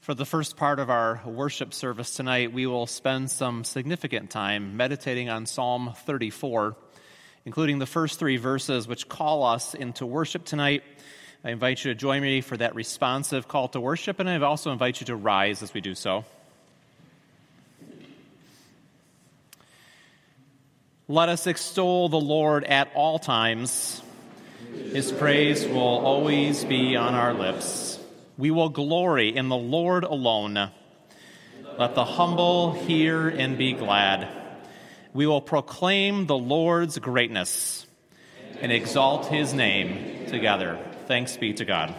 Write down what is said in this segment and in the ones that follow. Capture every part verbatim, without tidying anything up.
For the first part of our worship service tonight, we will spend some significant time meditating on Psalm thirty-four, including the first three verses which call us into worship tonight. I invite you to join me for that responsive call to worship, and I also invite you to rise as we do so. Let us extol the Lord at all times. His praise will always be on our lips. We will glory in the Lord alone. Let the humble hear and be glad. We will proclaim the Lord's greatness and exalt his name together. Thanks be to God.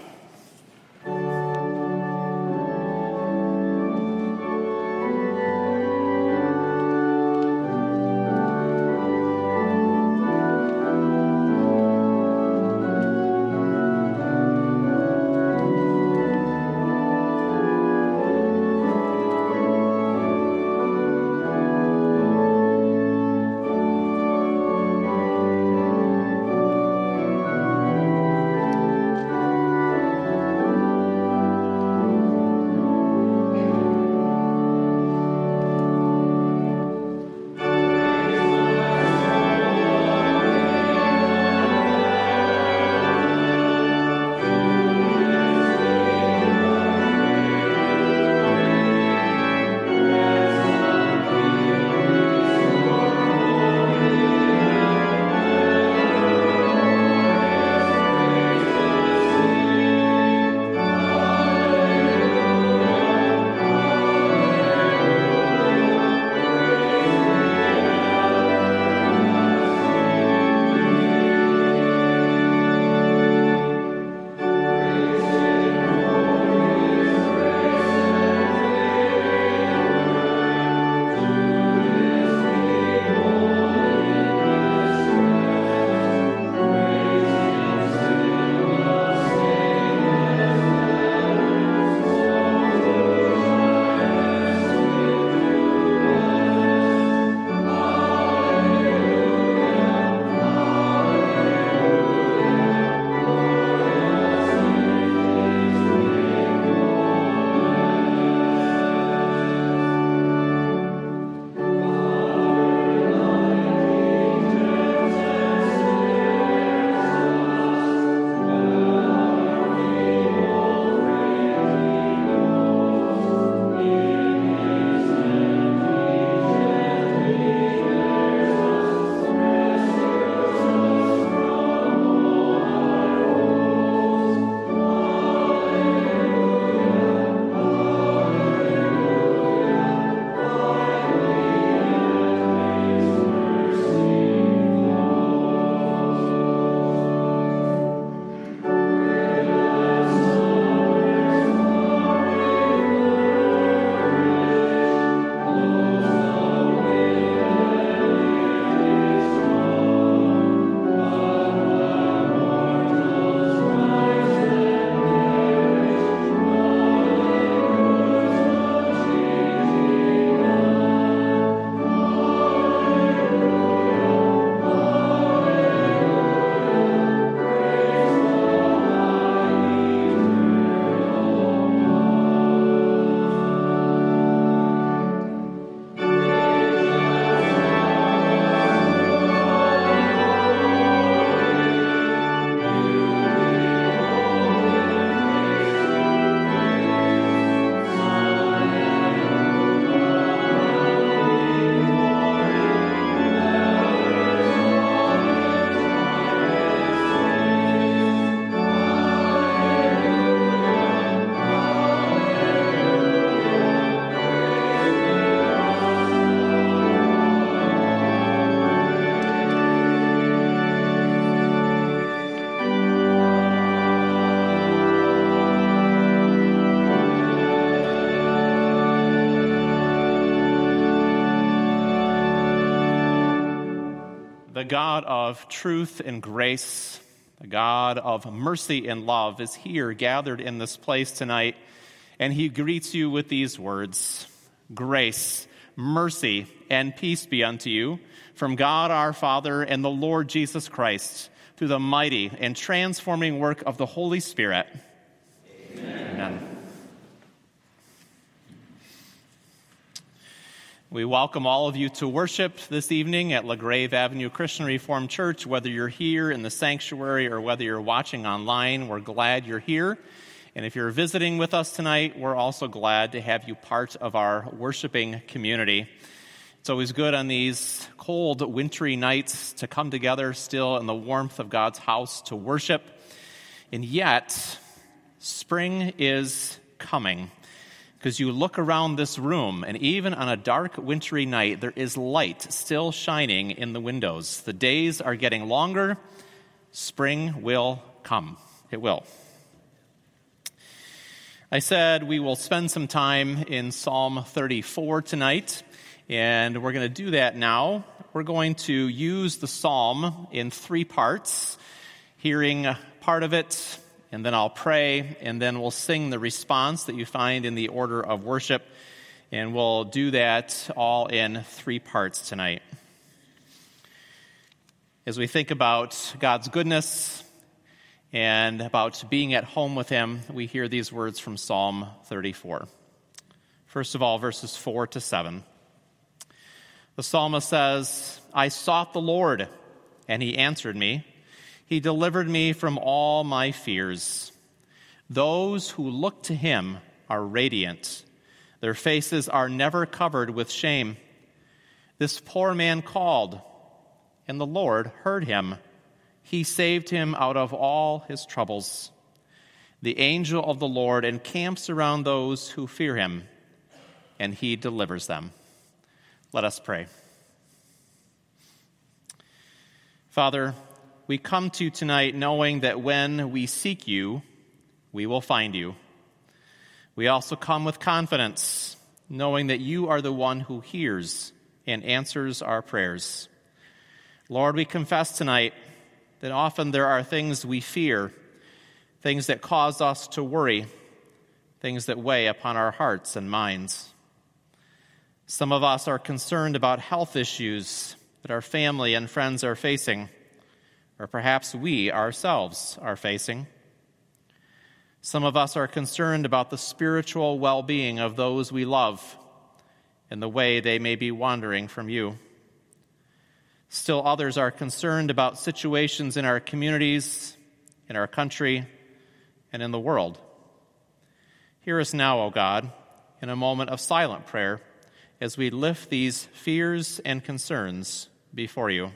The God of truth and grace, the God of mercy and love is here gathered in this place tonight, and he greets you with these words: grace, mercy, and peace be unto you from God our Father and the Lord Jesus Christ, through the mighty and transforming work of the Holy Spirit. Amen. Amen. We welcome all of you to worship this evening at LaGrave Avenue Christian Reformed Church. Whether you're here in the sanctuary or whether you're watching online, we're glad you're here. And if you're visiting with us tonight, we're also glad to have you part of our worshiping community. It's always good on these cold, wintry nights to come together still in the warmth of God's house to worship. And yet, spring is coming. Because you look around this room, and even on a dark, wintry night, there is light still shining in the windows. The days are getting longer. Spring will come. It will. I said we will spend some time in Psalm thirty-four tonight, and we're going to do that now. We're going to use the psalm in three parts, hearing part of it, and then I'll pray, and then we'll sing the response that you find in the order of worship, and we'll do that all in three parts tonight. As we think about God's goodness and about being at home with Him, we hear these words from Psalm thirty-four. First of all, verses four to seven. The psalmist says, "I sought the Lord, and He answered me. He delivered me from all my fears. Those who look to Him are radiant. Their faces are never covered with shame. This poor man called, and the Lord heard him. He saved him out of all his troubles. The angel of the Lord encamps around those who fear Him, and He delivers them." Let us pray. Father, we come to you tonight knowing that when we seek you, we will find you. We also come with confidence, knowing that you are the one who hears and answers our prayers. Lord, we confess tonight that often there are things we fear, things that cause us to worry, things that weigh upon our hearts and minds. Some of us are concerned about health issues that our family and friends are facing, or perhaps we ourselves are facing. Some of us are concerned about the spiritual well-being of those we love and the way they may be wandering from you. Still others are concerned about situations in our communities, in our country, and in the world. Hear us now, O God, in a moment of silent prayer as we lift these fears and concerns before you.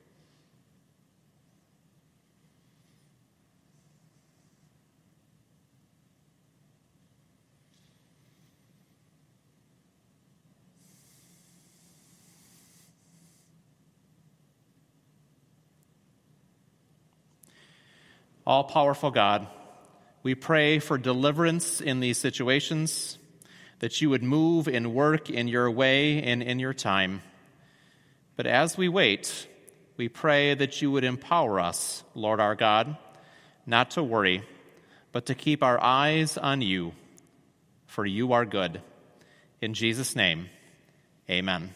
All-powerful God, we pray for deliverance in these situations, that you would move and work in your way and in your time. But as we wait, we pray that you would empower us, Lord our God, not to worry, but to keep our eyes on you, for you are good. In Jesus' name, amen.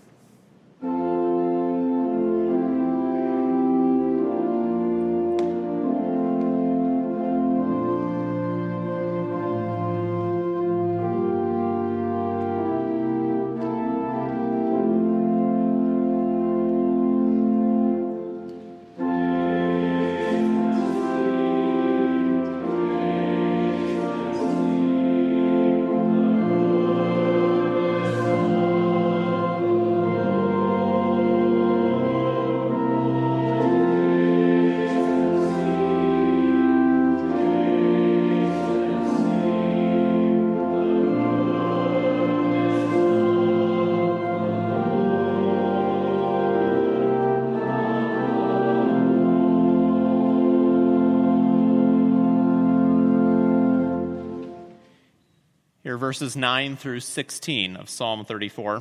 Verses nine through sixteen of Psalm thirty-four.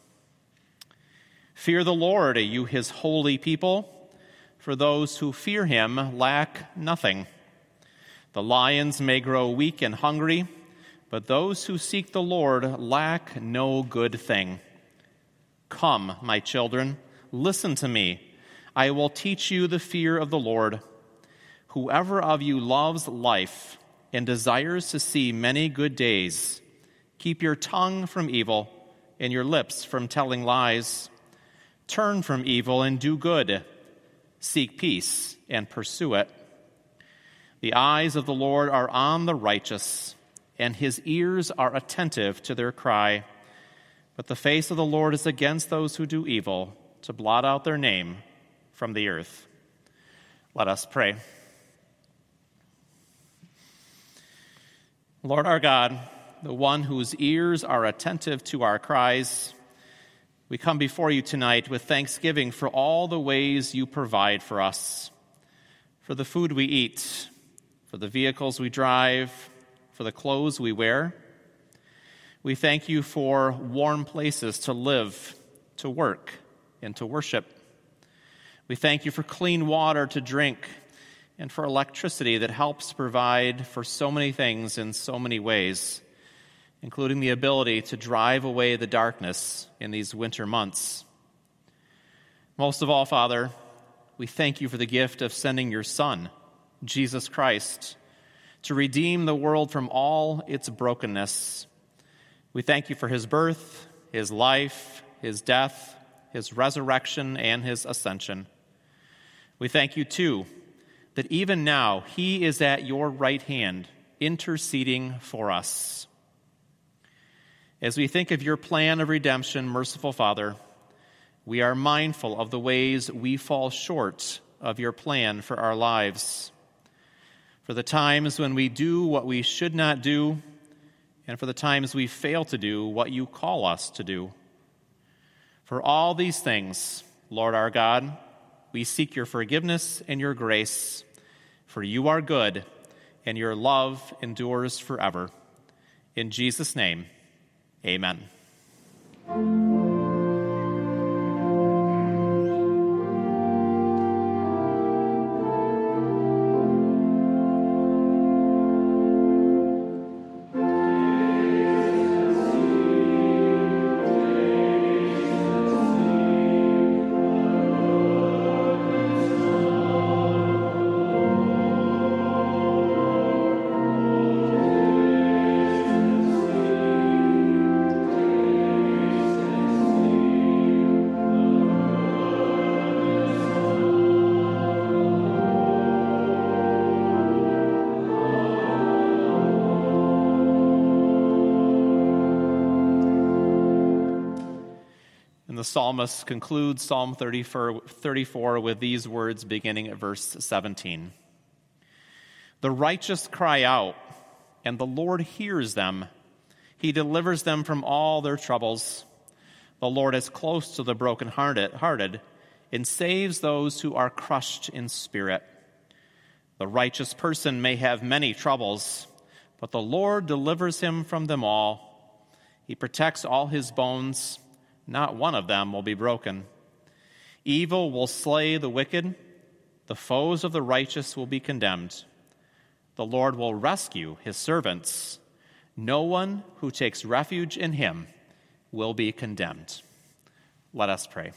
Fear the Lord, you His holy people, for those who fear Him lack nothing. The lions may grow weak and hungry, but those who seek the Lord lack no good thing. Come, my children, listen to me. I will teach you the fear of the Lord. Whoever of you loves life and desires to see many good days, keep your tongue from evil and your lips from telling lies. Turn from evil and do good. Seek peace and pursue it. The eyes of the Lord are on the righteous, and his ears are attentive to their cry. But the face of the Lord is against those who do evil, to blot out their name from the earth. Let us pray. Lord our God, the one whose ears are attentive to our cries, we come before you tonight with thanksgiving for all the ways you provide for us, for the food we eat, for the vehicles we drive, for the clothes we wear. We thank you for warm places to live, to work, and to worship. We thank you for clean water to drink and for electricity that helps provide for so many things in so many ways, including the ability to drive away the darkness in these winter months. Most of all, Father, we thank you for the gift of sending your Son, Jesus Christ, to redeem the world from all its brokenness. We thank you for his birth, his life, his death, his resurrection, and his ascension. We thank you, too, that even now he is at your right hand, interceding for us. As we think of your plan of redemption, merciful Father, we are mindful of the ways we fall short of your plan for our lives, for the times when we do what we should not do, and for the times we fail to do what you call us to do. For all these things, Lord our God, we seek your forgiveness and your grace, for you are good, and your love endures forever. In Jesus' name, amen. The psalmist concludes Psalm thirty-four with these words beginning at verse seventeen. The righteous cry out, and the Lord hears them. He delivers them from all their troubles. The Lord is close to the brokenhearted and saves those who are crushed in spirit. The righteous person may have many troubles, but the Lord delivers him from them all. He protects all his bones. Not one of them will be broken. Evil will slay the wicked. The foes of the righteous will be condemned. The Lord will rescue his servants. No one who takes refuge in him will be condemned. Let us pray.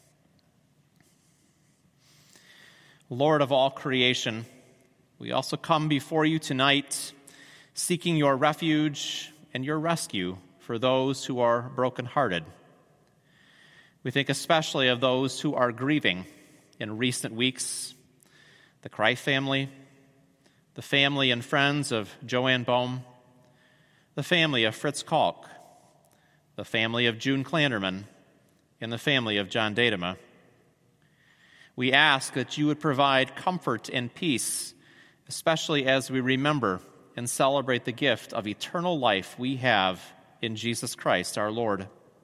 Lord of all creation, we also come before you tonight, seeking your refuge and your rescue for those who are brokenhearted. We think especially of those who are grieving in recent weeks, the Cry family, the family and friends of Joanne Bohm, the family of Fritz Kalk, the family of June Klanderman, and the family of John Dadema. We ask that you would provide comfort and peace, especially as we remember and celebrate the gift of eternal life we have in Jesus Christ our Lord.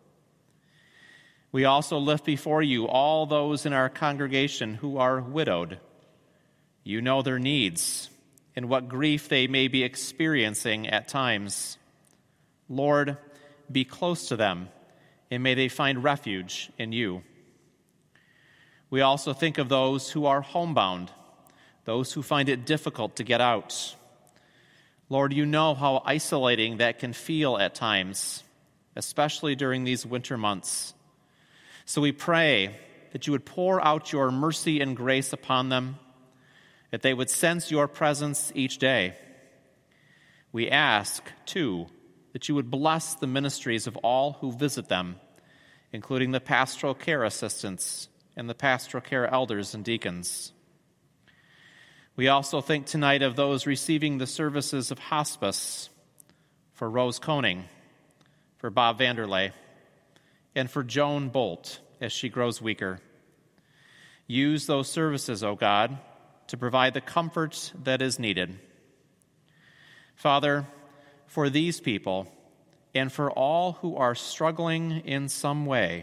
We also lift before you all those in our congregation who are widowed. You know their needs and what grief they may be experiencing at times. Lord, be close to them, and may they find refuge in you. We also think of those who are homebound, those who find it difficult to get out. Lord, you know how isolating that can feel at times, especially during these winter months. So we pray that you would pour out your mercy and grace upon them, that they would sense your presence each day. We ask, too, that you would bless the ministries of all who visit them, including the pastoral care assistants and the pastoral care elders and deacons. We also think tonight of those receiving the services of hospice, for Rose Koning, for Bob Vanderlei, and for Joan Bolt as she grows weaker. Use those services, O God, to provide the comfort that is needed. Father, for these people and for all who are struggling in some way,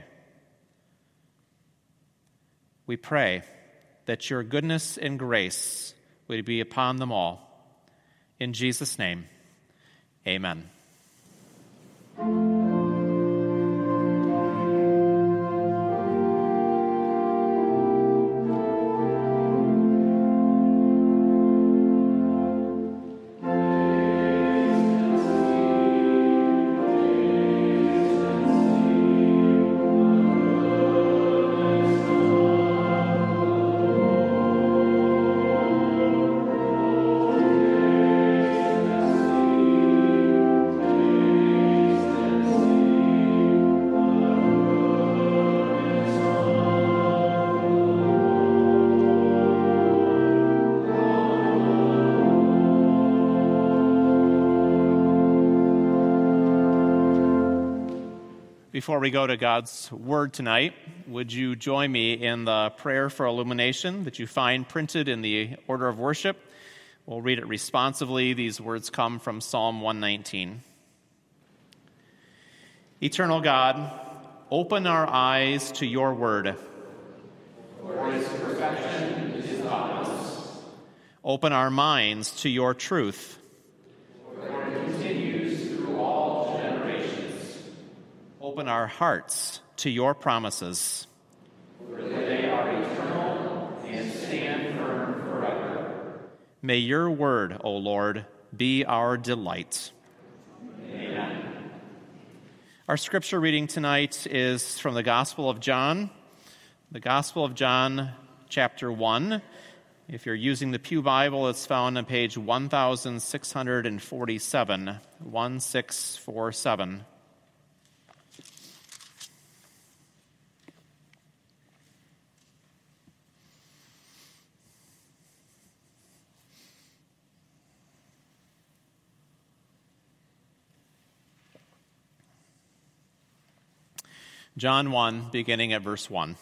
we pray that your goodness and grace would be upon them all. In Jesus' name, amen. Before we go to God's Word tonight, would you join me in the prayer for illumination that you find printed in the order of worship? We'll read it responsively. These words come from Psalm one nineteen. Eternal God, open our eyes to your word. For its perfection is on us. Open our minds to your truth. For it continues through all generations. Open our hearts to your promises. For they are eternal and stand firm forever. May your word, O Lord, be our delight. Amen. Our scripture reading tonight is from the Gospel of John, the Gospel of John, chapter one. If you're using the Pew Bible, it's found on page one thousand six hundred forty-seven, one six four seven. John one, beginning at verse one.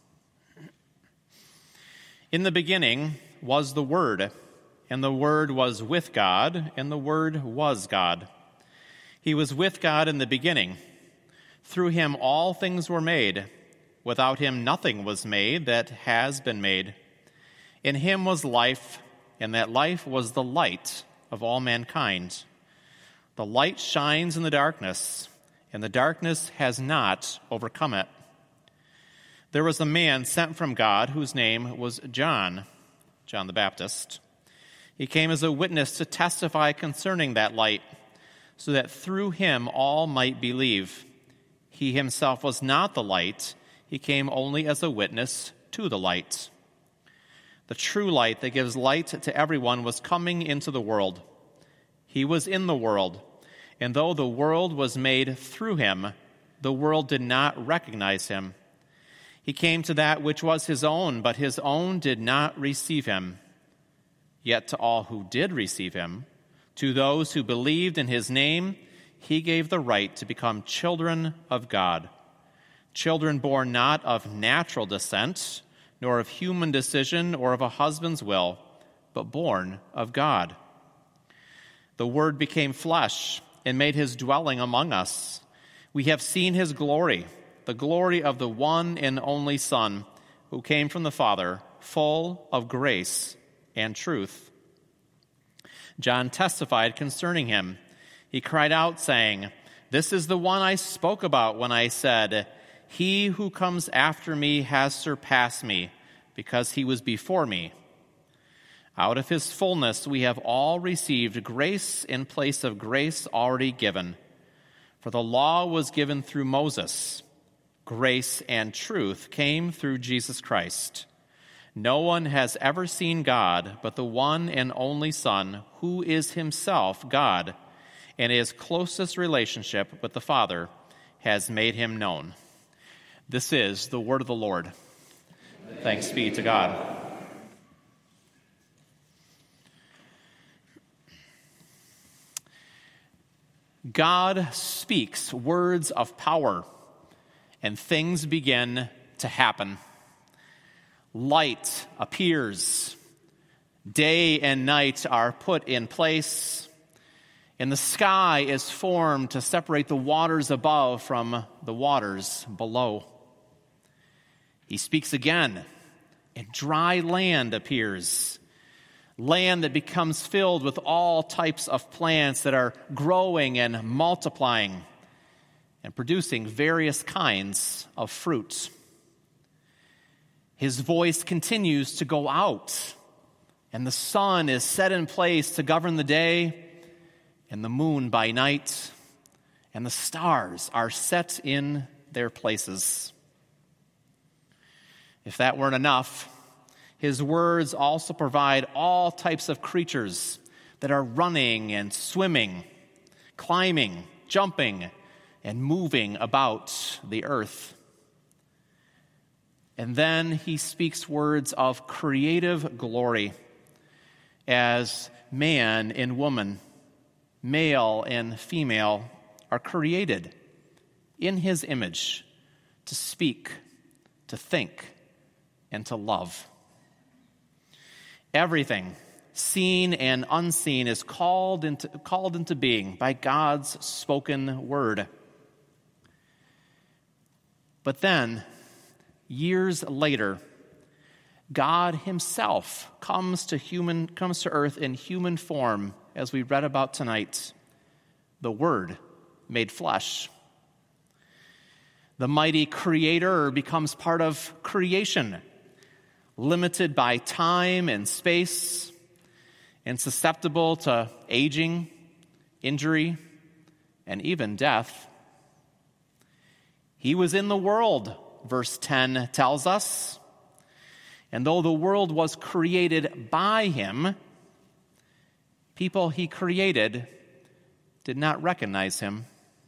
In the beginning was the Word, and the Word was with God, and the Word was God. He was with God in the beginning. Through him all things were made. Without him nothing was made that has been made. In him was life, and that life was the light of all mankind. The light shines in the darkness, and the darkness has not overcome it. There was a man sent from God whose name was John, John the Baptist. He came as a witness to testify concerning that light, so that through him all might believe. He himself was not the light. He came only as a witness to the light. The true light that gives light to everyone was coming into the world. He was in the world, and though the world was made through him, the world did not recognize him. He came to that which was his own, but his own did not receive him. Yet to all who did receive him, to those who believed in his name, he gave the right to become children of God. Children born not of natural descent, nor of human decision or of a husband's will, but born of God. The Word became flesh and made his dwelling among us. We have seen his glory, the glory of the one and only Son, who came from the Father, full of grace and truth. John testified concerning him. He cried out, saying, "This is the one I spoke about when I said, 'He who comes after me has surpassed me, because he was before me.' Out of his fullness we have all received grace in place of grace already given. For the law was given through Moses. Grace and truth came through Jesus Christ. No one has ever seen God but the one and only Son, who is himself God, and his closest relationship with the Father has made him known. This is the word of the Lord. Thanks be to God. God speaks words of power, and things begin to happen. Light appears. Day and night are put in place, and the sky is formed to separate the waters above from the waters below. He speaks again, and dry land appears, land that becomes filled with all types of plants that are growing and multiplying and producing various kinds of fruit. His voice continues to go out, and the sun is set in place to govern the day, and the moon by night, and the stars are set in their places. If that weren't enough, his words also provide all types of creatures that are running and swimming, climbing, jumping, and moving about the earth. And then he speaks words of creative glory as man and woman, male and female, are created in his image to speak, to think, and to love. Everything, seen and unseen, is called into, called into being by God's spoken word. But then, years later, God himself comes to human comes to earth in human form, as we read about tonight, the Word made flesh. The mighty Creator becomes part of creation, limited by time and space, and susceptible to aging, injury, and even death. He was in the world, verse ten tells us, and though the world was created by him, people he created did not recognize him.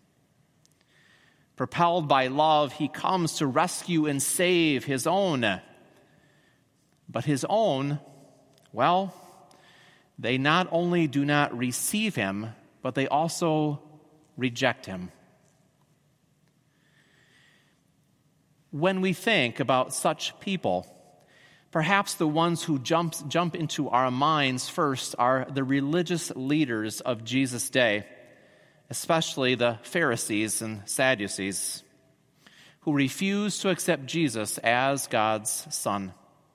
Propelled by love, he comes to rescue and save his own. But his own, well, they not only do not receive him, but they also reject him. When we think about such people, perhaps the ones who jump, jump into our minds first are the religious leaders of Jesus' day, especially the Pharisees and Sadducees, who refused to accept Jesus as God's Son.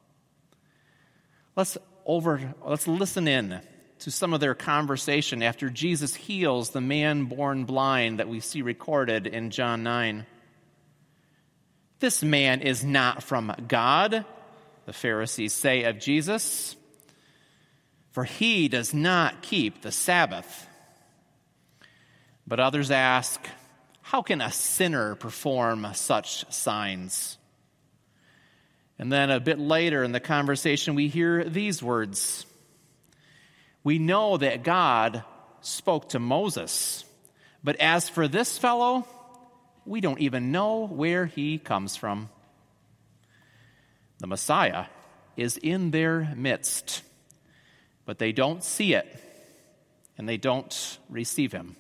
Let's over. Let's listen in to some of their conversation after Jesus heals the man born blind that we see recorded in John nine. This man is not from God, the Pharisees say of Jesus, for he does not keep the Sabbath. But others ask, how can a sinner perform such signs? And then a bit later in the conversation, we hear these words. We know that God spoke to Moses, but as for this fellow, we don't even know where he comes from. The Messiah is in their midst, but they don't see it, and they don't receive him.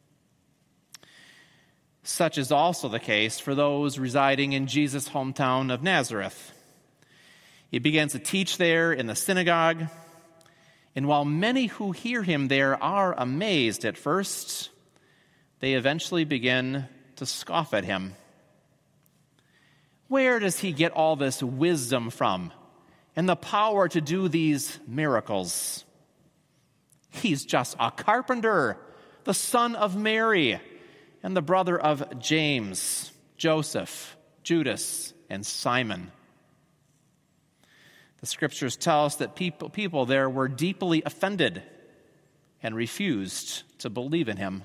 Such is also the case for those residing in Jesus' hometown of Nazareth. He begins to teach there in the synagogue, and while many who hear him there are amazed at first, they eventually begin to scoff at him. Where does he get all this wisdom from and the power to do these miracles? He's just a carpenter, the son of Mary, and the brother of James, Joseph, Judas, and Simon. The scriptures tell us that people, people there were deeply offended and refused to believe in him.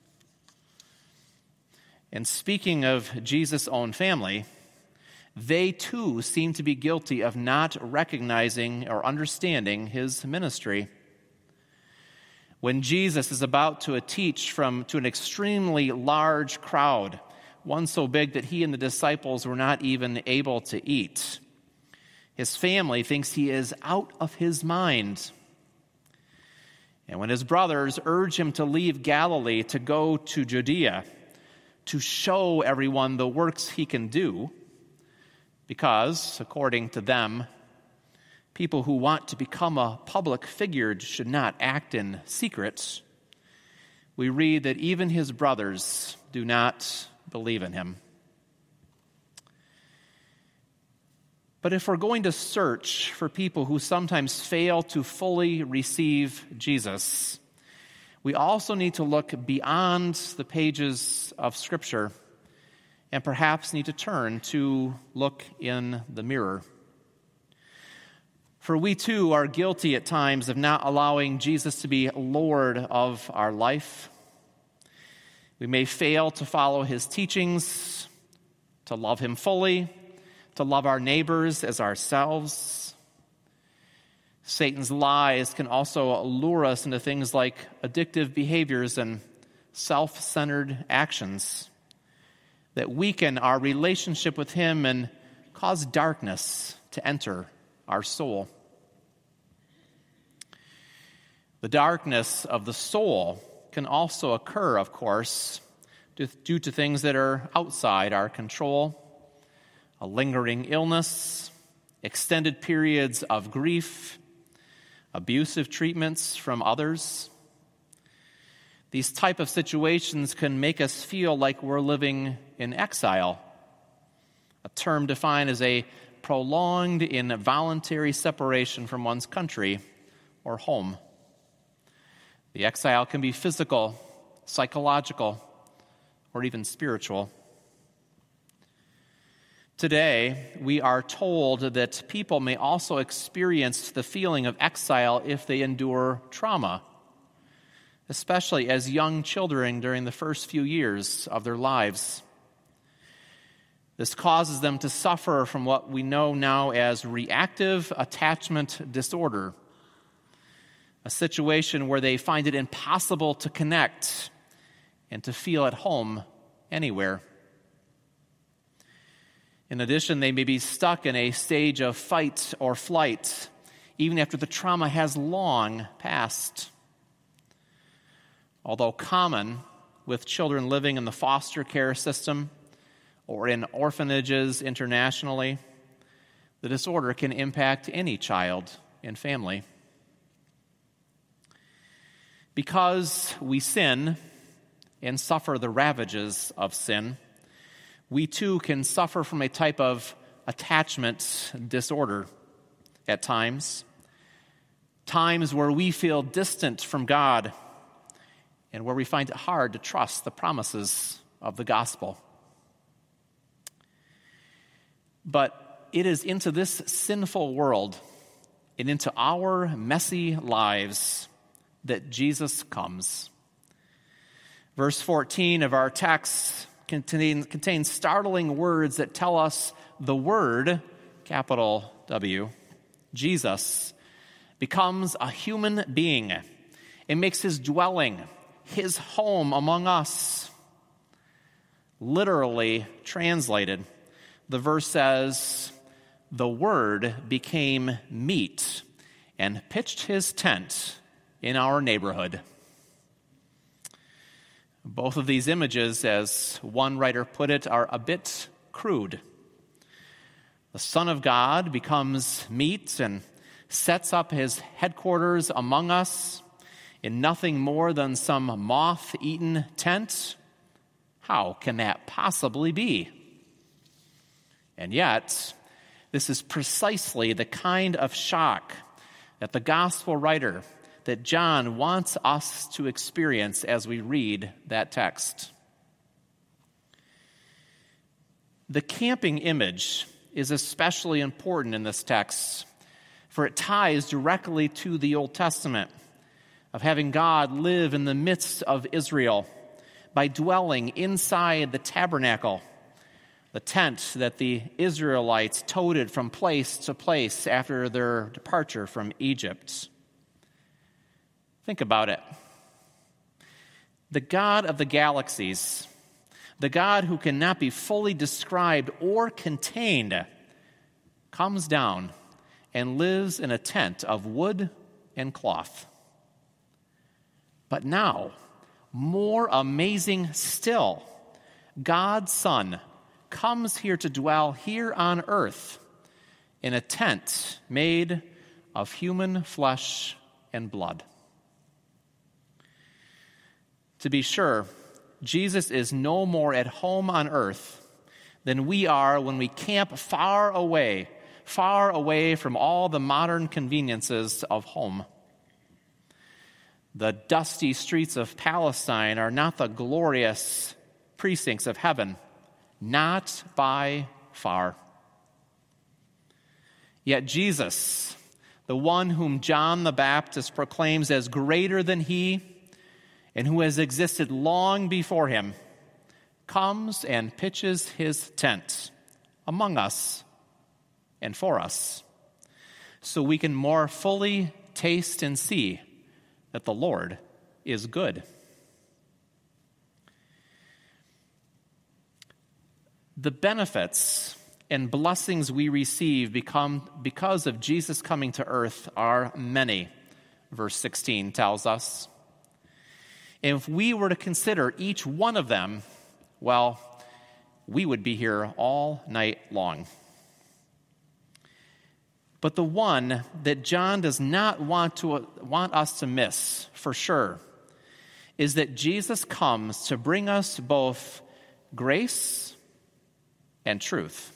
And speaking of Jesus' own family, they too seem to be guilty of not recognizing or understanding his ministry. When Jesus is about to teach from to an extremely large crowd, one so big that he and the disciples were not even able to eat. His family thinks he is out of his mind. And when his brothers urge him to leave Galilee to go to Judea, to show everyone the works he can do, because, according to them, people who want to become a public figure should not act in secret, we read that even his brothers do not believe in him. But if we're going to search for people who sometimes fail to fully receive Jesus, we also need to look beyond the pages of Scripture and perhaps need to turn to look in the mirror. For we too are guilty at times of not allowing Jesus to be Lord of our life. We may fail to follow his teachings, to love him fully, to love our neighbors as ourselves. Satan's lies can also lure us into things like addictive behaviors and self-centered actions that weaken our relationship with him and cause darkness to enter our soul. The darkness of the soul can also occur, of course, due to things that are outside our control. A lingering illness, extended periods of grief, abusive treatments from others. These type of situations can make us feel like we're living in exile, a term defined as a prolonged involuntary separation from one's country or home. The exile can be physical, psychological, or even spiritual. Today, we are told that people may also experience the feeling of exile if they endure trauma, especially as young children during the first few years of their lives. This causes them to suffer from what we know now as reactive attachment disorder, a situation where they find it impossible to connect and to feel at home anywhere. In addition, they may be stuck in a stage of fight or flight, even after the trauma has long passed. Although common with children living in the foster care system or in orphanages internationally, the disorder can impact any child and family. Because we sin and suffer the ravages of sin, we too can suffer from a type of attachment disorder at times, times where we feel distant from God and where we find it hard to trust the promises of the gospel. But it is into this sinful world and into our messy lives that Jesus comes. Verse fourteen of our text contains, contains startling words that tell us the Word, capital W, Jesus, becomes a human being and makes his dwelling, his home among us. Literally translated, the verse says, the Word became meat and pitched his tent in our neighborhood. Both of these images, as one writer put it, are a bit crude. The Son of God becomes meat and sets up his headquarters among us in nothing more than some moth-eaten tent. How can that possibly be? And yet, this is precisely the kind of shock that the gospel writer, that John wants us to experience as we read that text. The camping image is especially important in this text, for it ties directly to the Old Testament of having God live in the midst of Israel by dwelling inside the tabernacle, the tent that the Israelites toted from place to place after their departure from Egypt. Think about it. The God of the galaxies, the God who cannot be fully described or contained, comes down and lives in a tent of wood and cloth. But now, more amazing still, God's Son comes here to dwell here on earth in a tent made of human flesh and blood. To be sure, Jesus is no more at home on earth than we are when we camp far away, far away from all the modern conveniences of home. The dusty streets of Palestine are not the glorious precincts of heaven, not by far. Yet Jesus, the one whom John the Baptist proclaims as greater than he, and who has existed long before him, comes and pitches his tent among us and for us, so we can more fully taste and see that the Lord is good. The benefits and blessings we receive become because of Jesus coming to earth are many, verse sixteen tells us. And if we were to consider each one of them, well, we would be here all night long. But the one that John does not want to want us to miss, for sure, is that Jesus comes to bring us both grace and truth.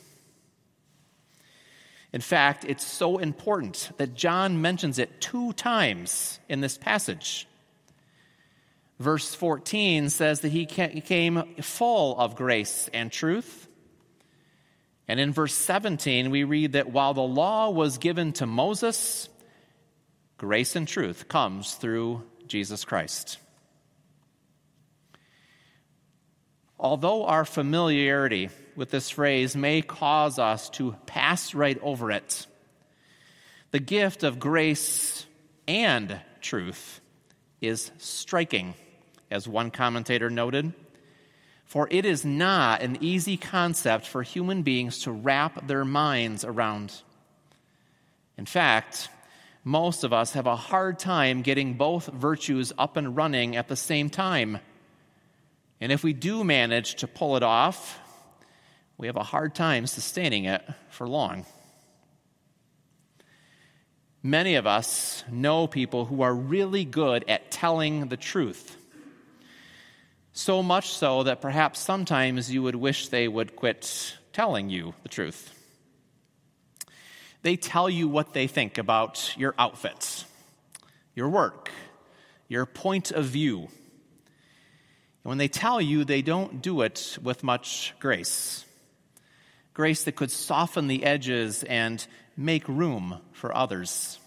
In fact, it's so important that John mentions it two times in this passage. Verse fourteen says that he came full of grace and truth. And in verse seventeen, we read that while the law was given to Moses, grace and truth comes through Jesus Christ. Although our familiarity with this phrase may cause us to pass right over it, the gift of grace and truth is striking, as one commentator noted, for it is not an easy concept for human beings to wrap their minds around. In fact, most of us have a hard time getting both virtues up and running at the same time. And if we do manage to pull it off, we have a hard time sustaining it for long. Many of us know people who are really good at telling the truth. So much so that perhaps sometimes you would wish they would quit telling you the truth. They tell you what they think about your outfit, your work, your point of view. And when they tell you, they don't do it with much grace. Grace that could soften the edges and make room for others.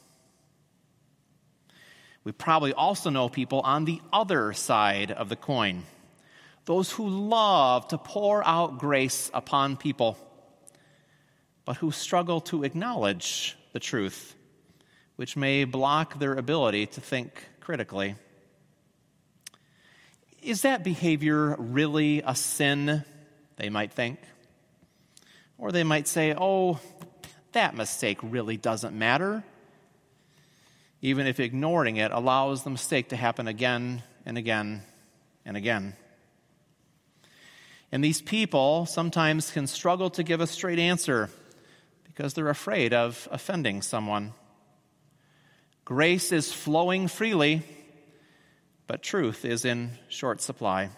We probably also know people on the other side of the coin. Those who love to pour out grace upon people, but who struggle to acknowledge the truth, which may block their ability to think critically. Is that behavior really a sin? They might think. Or they might say, oh, that mistake really doesn't matter, even if ignoring it allows the mistake to happen again and again and again. And these people sometimes can struggle to give a straight answer because they're afraid of offending someone. Grace is flowing freely, but truth is in short supply.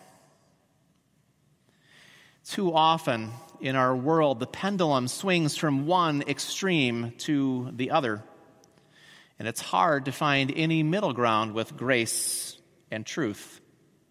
Too often in our world, the pendulum swings from one extreme to the other, and it's hard to find any middle ground with grace and truth.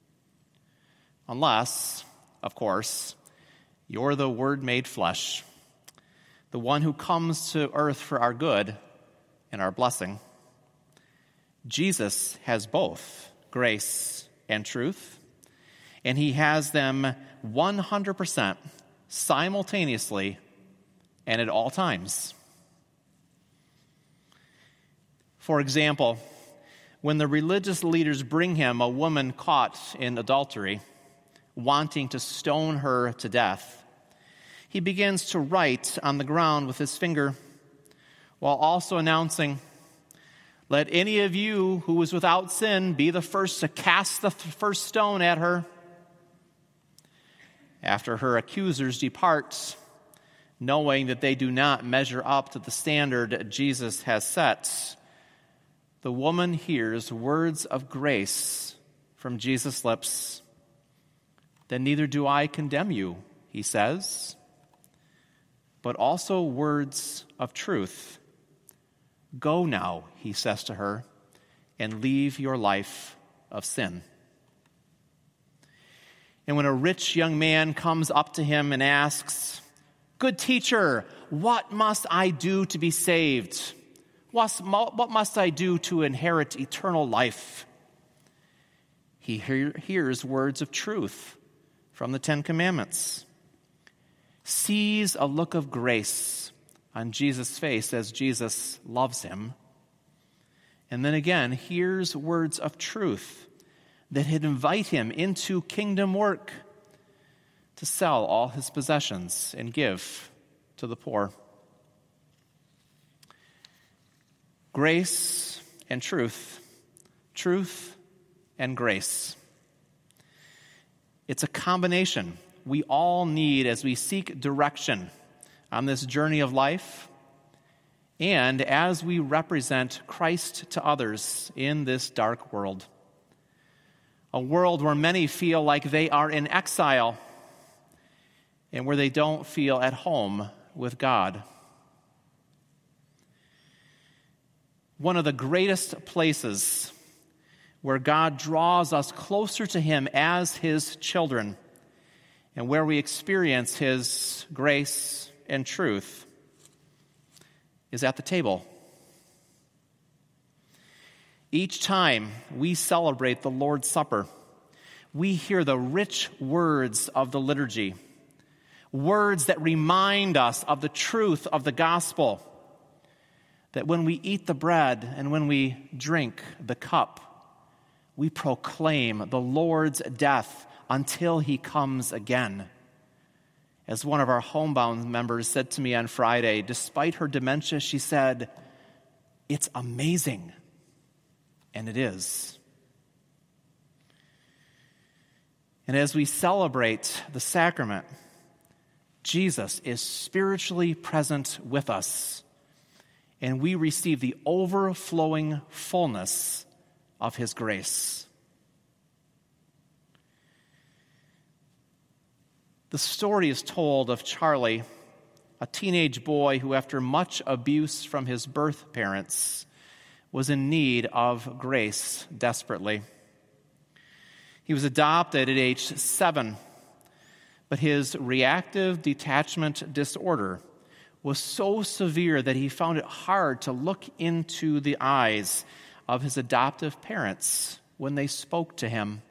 Unless, of course, you're the Word made flesh, the one who comes to earth for our good and our blessing. Jesus has both grace and truth, and he has them one hundred percent simultaneously and at all times. For example, when the religious leaders bring him a woman caught in adultery, wanting to stone her to death, he begins to write on the ground with his finger, while also announcing, "Let any of you who is without sin be the first to cast the first stone at her." After her accusers depart, knowing that they do not measure up to the standard Jesus has set, the woman hears words of grace from Jesus' lips. "Then neither do I condemn you," he says, but also words of truth. "Go now," he says to her, "and leave your life of sin." And when a rich young man comes up to him and asks, "Good teacher, what must I do to be saved? What must I do to inherit eternal life?" He hear, hears words of truth from the Ten Commandments, sees a look of grace on Jesus' face as Jesus loves him, and then again hears words of truth that would invite him into kingdom work, to sell all his possessions and give to the poor. Grace and truth, truth and grace. It's a combination we all need as we seek direction on this journey of life and as we represent Christ to others in this dark world. A world where many feel like they are in exile and where they don't feel at home with God. One of the greatest places where God draws us closer to him as his children and where we experience his grace and truth is at the table. Each time we celebrate the Lord's Supper, we hear the rich words of the liturgy, words that remind us of the truth of the gospel, that when we eat the bread and when we drink the cup, we proclaim the Lord's death until he comes again. As one of our homebound members said to me on Friday, despite her dementia, she said, "It's amazing." And it is. And as we celebrate the sacrament, Jesus is spiritually present with us, and we receive the overflowing fullness of his grace. The story is told of Charlie, a teenage boy who, after much abuse from his birth parents, was in need of grace desperately. He was adopted at age seven, but his reactive detachment disorder was so severe that he found it hard to look into the eyes of his adoptive parents when they spoke to him.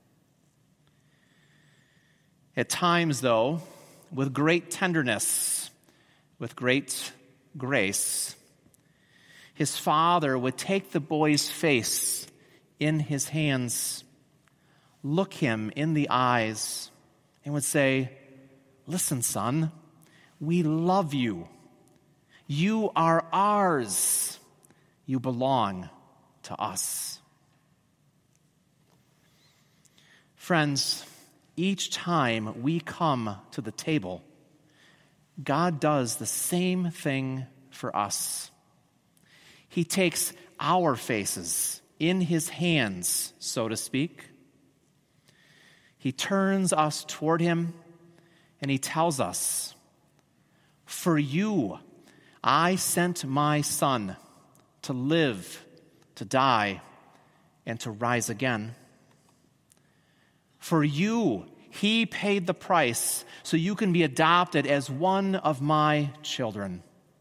At times, though, with great tenderness, with great grace, his father would take the boy's face in his hands, look him in the eyes, and would say, "Listen, son, we love you. You are ours. You belong to us." Friends, each time we come to the table, God does the same thing for us. He takes our faces in his hands, so to speak. He turns us toward him and he tells us, "For you, I sent my son to live, to die, and to rise again. For you, he paid the price so you can be adopted as one of my children.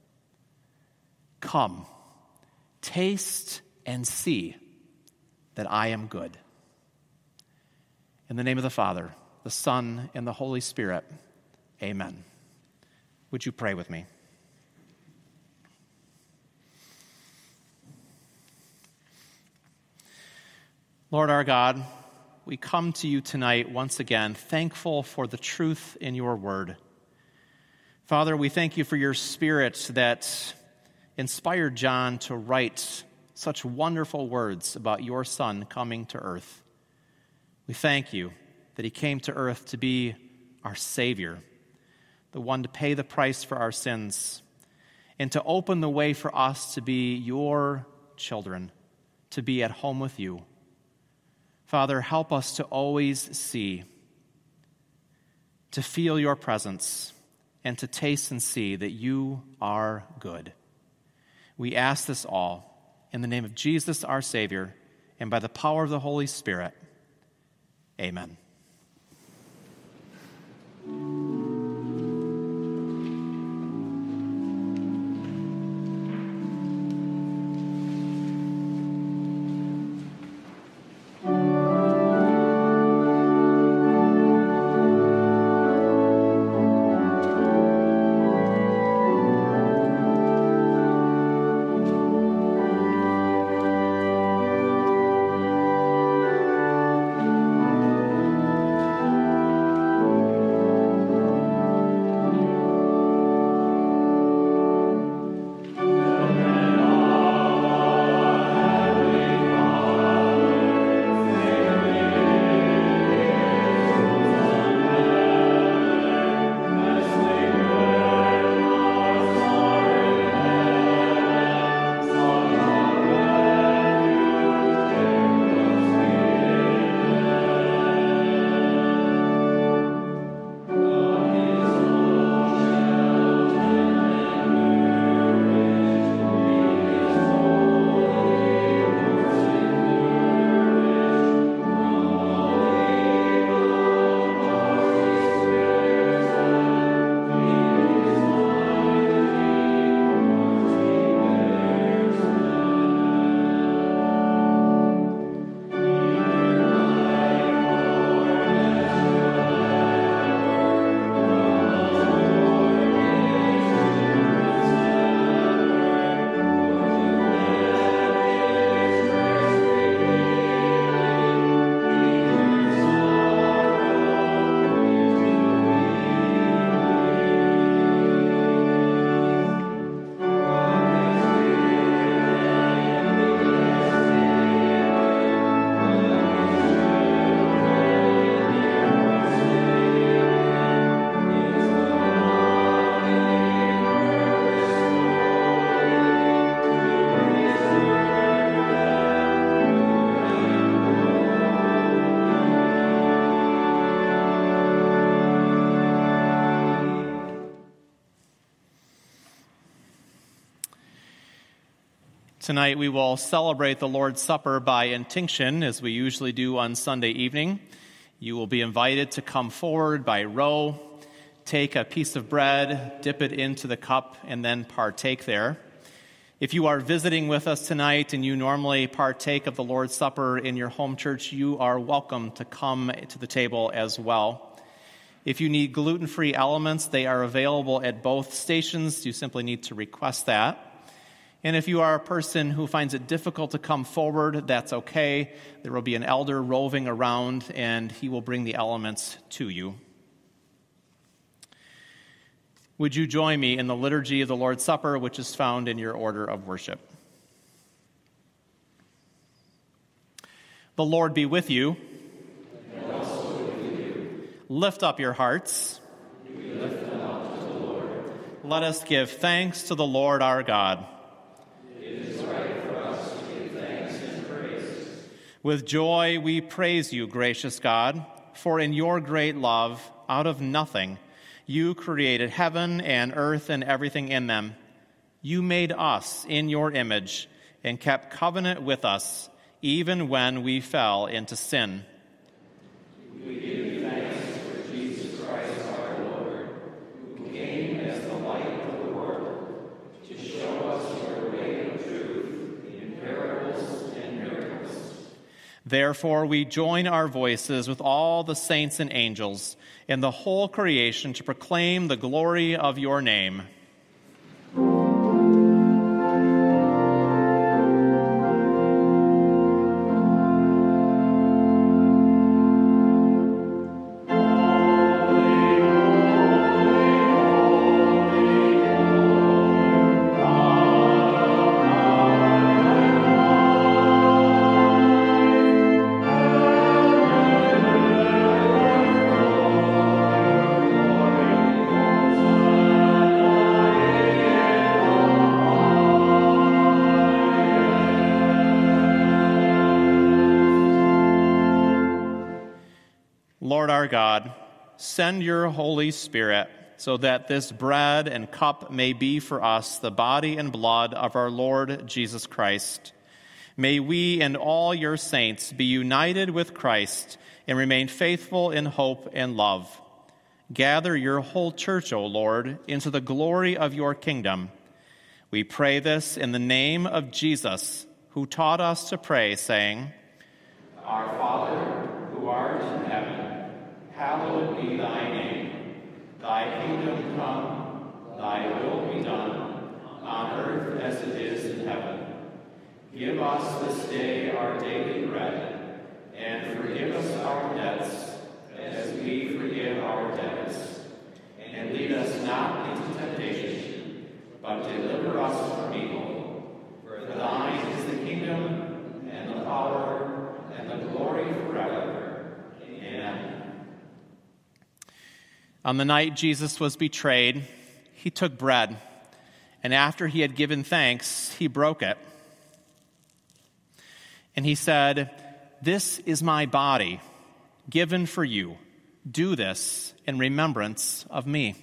Come, taste and see that I am good." In the name of the Father, the Son, and the Holy Spirit, amen. Would you pray with me? Lord our God, we come to you tonight once again, thankful for the truth in your word. Father, we thank you for your Spirit that inspired John to write such wonderful words about your Son coming to earth. We thank you that he came to earth to be our Savior, the one to pay the price for our sins, and to open the way for us to be your children, to be at home with you. Father, help us to always see, to feel your presence, and to taste and see that you are good. We ask this all in the name of Jesus, our Savior, and by the power of the Holy Spirit. Amen. Tonight we will celebrate the Lord's Supper by intinction, as we usually do on Sunday evening. You will be invited to come forward by row, take a piece of bread, dip it into the cup, and then partake there. If you are visiting with us tonight and you normally partake of the Lord's Supper in your home church, you are welcome to come to the table as well. If you need gluten-free elements, they are available at both stations. You simply need to request that. And if you are a person who finds it difficult to come forward, that's okay. There will be an elder roving around, and he will bring the elements to you. Would you join me in the liturgy of the Lord's Supper, which is found in your order of worship? The Lord be with you. And also with you. Lift up your hearts. We lift them up to the Lord. Let us give thanks to the Lord our God. With joy we praise you, gracious God, for in your great love, out of nothing, you created heaven and earth and everything in them. You made us in your image and kept covenant with us, even when we fell into sin. We give you thanks for Jesus Christ our Lord, who came as the light of the world, to show us your way of truth in parables and miracles. Therefore, we join our voices with all the saints and angels and the whole creation to proclaim the glory of your name. Lord our God, send your Holy Spirit so that this bread and cup may be for us the body and blood of our Lord Jesus Christ. May we and all your saints be united with Christ and remain faithful in hope and love. Gather your whole church, O Lord, into the glory of your kingdom. We pray this in the name of Jesus, who taught us to pray, saying, Our Father, who art in heaven, hallowed be thy name. Thy kingdom come, thy will be done, on earth as it is in heaven. Give us this day our daily bread, and forgive us our debts, as we forgive our debtors. And lead us not into temptation, but deliver us from evil. For thine is the kingdom, and the power, and the glory forever. Amen. On the night Jesus was betrayed, he took bread, and after he had given thanks, he broke it. And he said, "This is my body, given for you. Do this in remembrance of me."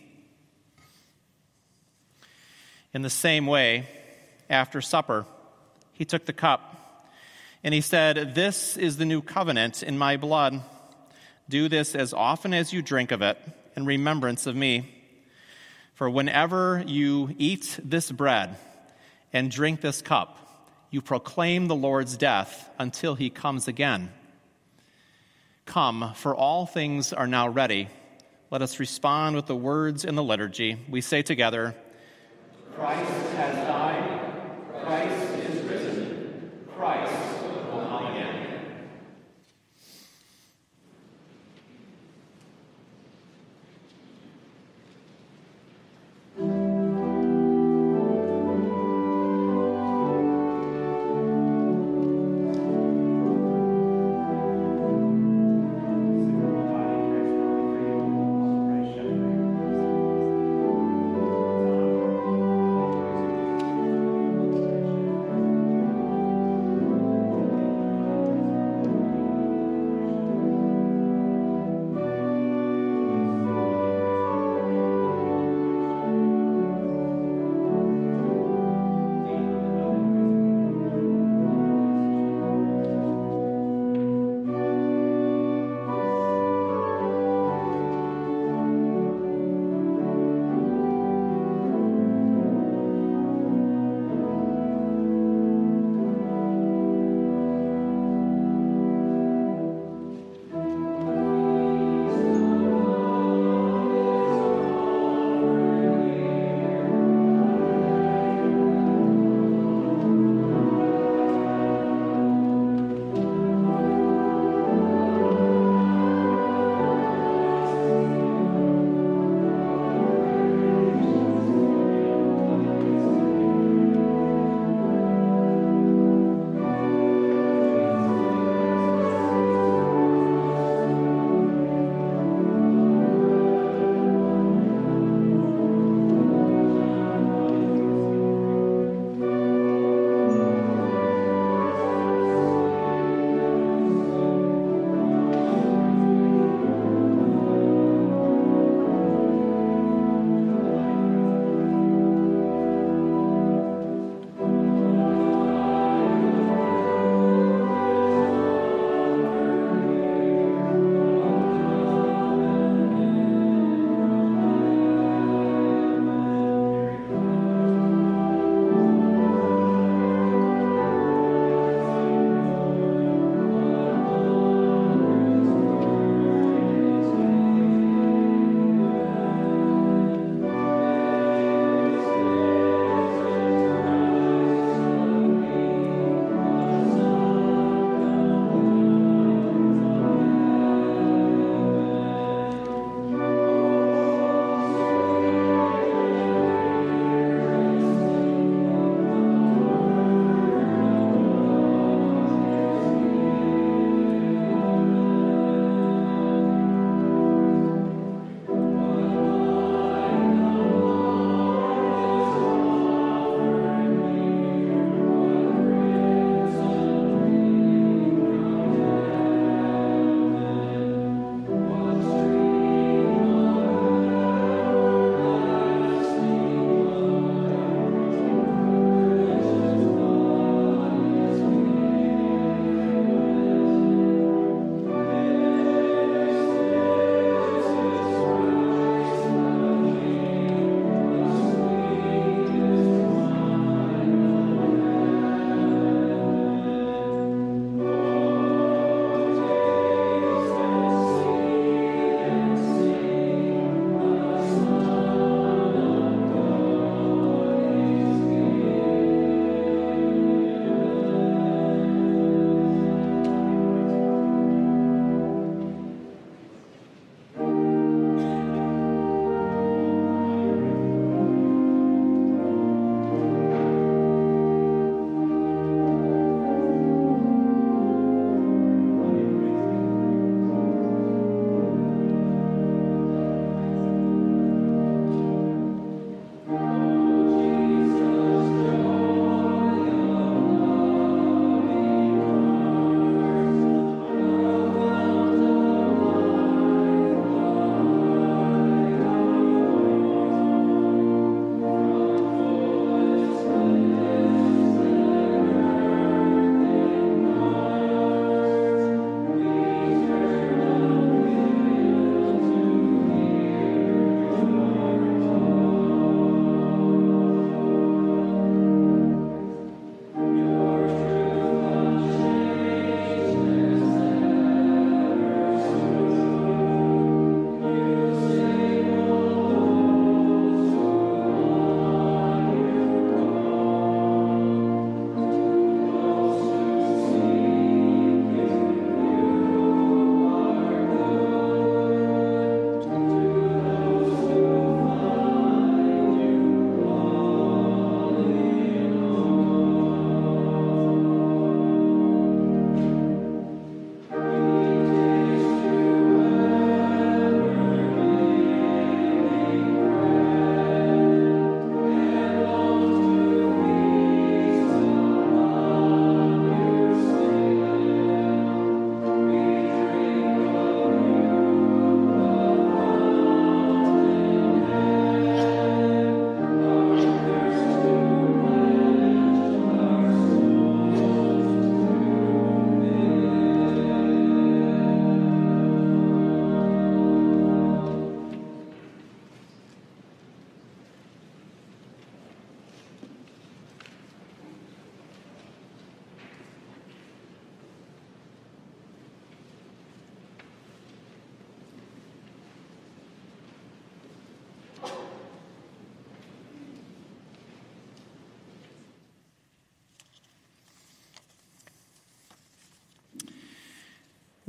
In the same way, after supper, he took the cup, and he said, "This is the new covenant in my blood. Do this as often as you drink of it in remembrance of me. For whenever you eat this bread and drink this cup, you proclaim the Lord's death until he comes again." Come, for all things are now ready. Let us respond with the words in the liturgy. We say together, Christ has died. Christ is risen. Christ will come again.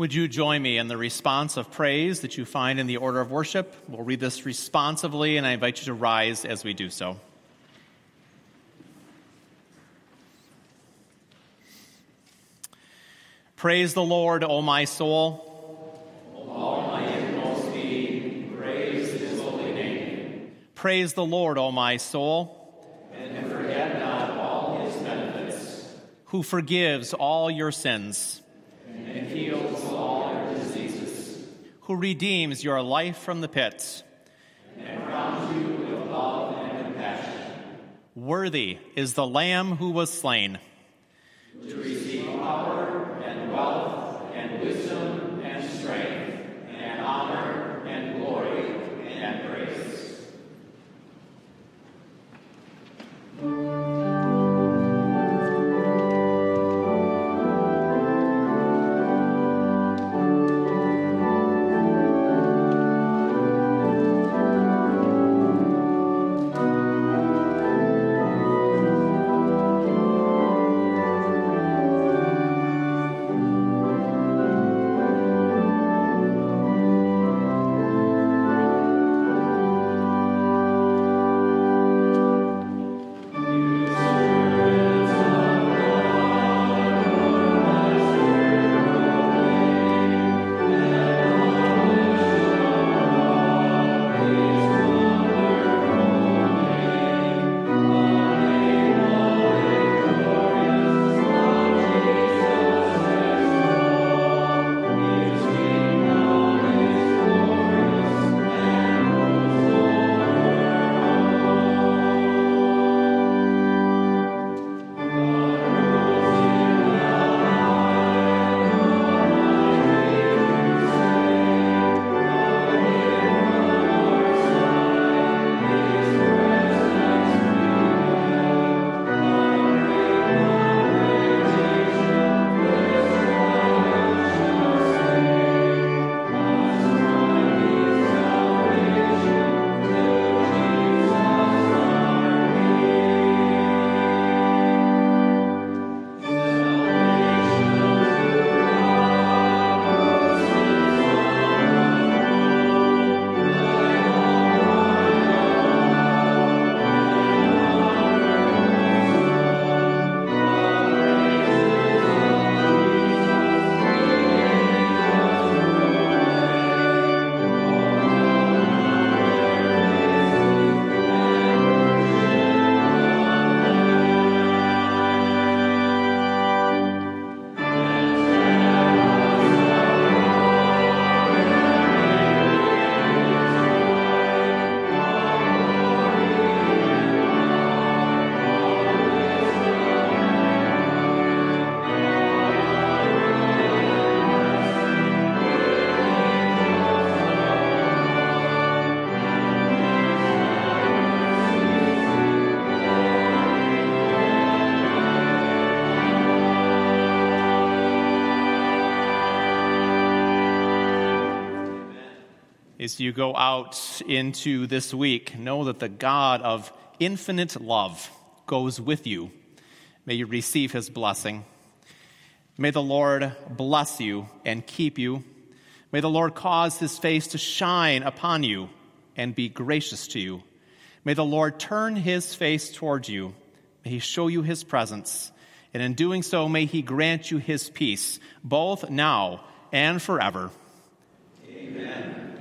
Would you join me in the response of praise that you find in the order of worship? We'll read this responsively, and I invite you to rise as we do so. Praise the Lord, O my soul. All my inmost being, praise his holy name. Praise the Lord, O my soul. And forget not all his benefits. Who forgives all your sins. And heals all your diseases. Who redeems your life from the pit. And crowns you with love and compassion. Worthy is the Lamb who was slain. To receive power and wealth and wisdom and strength and honor and glory and praise. As you go out into this week, know that the God of infinite love goes with you. May you receive his blessing. May the Lord bless you and keep you. May the Lord cause his face to shine upon you and be gracious to you. May the Lord turn his face towards you. May he show you his presence. And in doing so, may he grant you his peace, both now and forever. Amen.